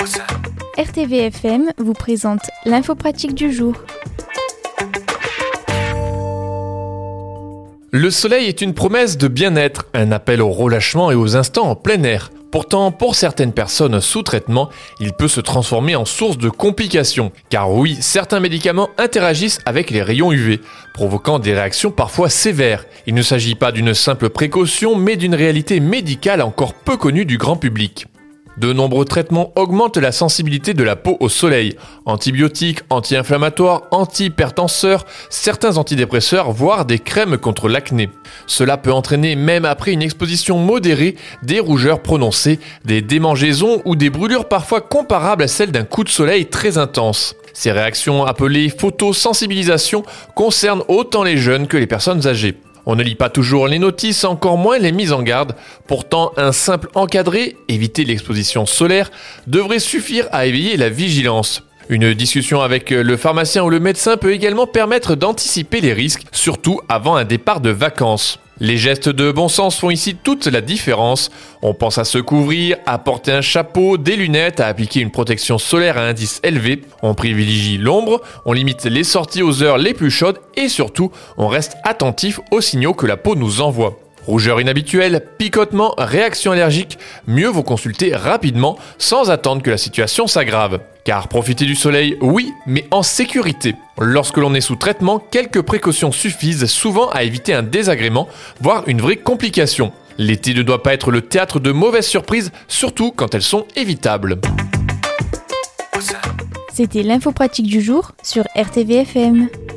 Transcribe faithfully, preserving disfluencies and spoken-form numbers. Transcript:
R T V F M vous présente l'info pratique du jour. Le soleil est une promesse de bien-être, un appel au relâchement et aux instants en plein air. Pourtant, pour certaines personnes sous traitement, il peut se transformer en source de complications. Car oui, certains médicaments interagissent avec les rayons U V, provoquant des réactions parfois sévères. Il ne s'agit pas d'une simple précaution, mais d'une réalité médicale encore peu connue du grand public. De nombreux traitements augmentent la sensibilité de la peau au soleil. Antibiotiques, anti-inflammatoires, antihypertenseurs, certains antidépresseurs, voire des crèmes contre l'acné. Cela peut entraîner, même après une exposition modérée, des rougeurs prononcées, des démangeaisons ou des brûlures parfois comparables à celles d'un coup de soleil très intense. Ces réactions appelées photosensibilisation concernent autant les jeunes que les personnes âgées. On ne lit pas toujours les notices, encore moins les mises en garde. Pourtant, un simple encadré, éviter l'exposition solaire, devrait suffire à éveiller la vigilance. Une discussion avec le pharmacien ou le médecin peut également permettre d'anticiper les risques, surtout avant un départ de vacances. Les gestes de bon sens font ici toute la différence. On pense à se couvrir, à porter un chapeau, des lunettes, à appliquer une protection solaire à indice élevé. On privilégie l'ombre, on limite les sorties aux heures les plus chaudes et surtout, on reste attentif aux signaux que la peau nous envoie. Rougeur inhabituelle, picotement, réaction allergique, mieux vaut consulter rapidement sans attendre que la situation s'aggrave. Car profiter du soleil, oui, mais en sécurité. Lorsque l'on est sous traitement, quelques précautions suffisent souvent à éviter un désagrément, voire une vraie complication. L'été ne doit pas être le théâtre de mauvaises surprises, surtout quand elles sont évitables. C'était l'info pratique du jour sur R T V F M.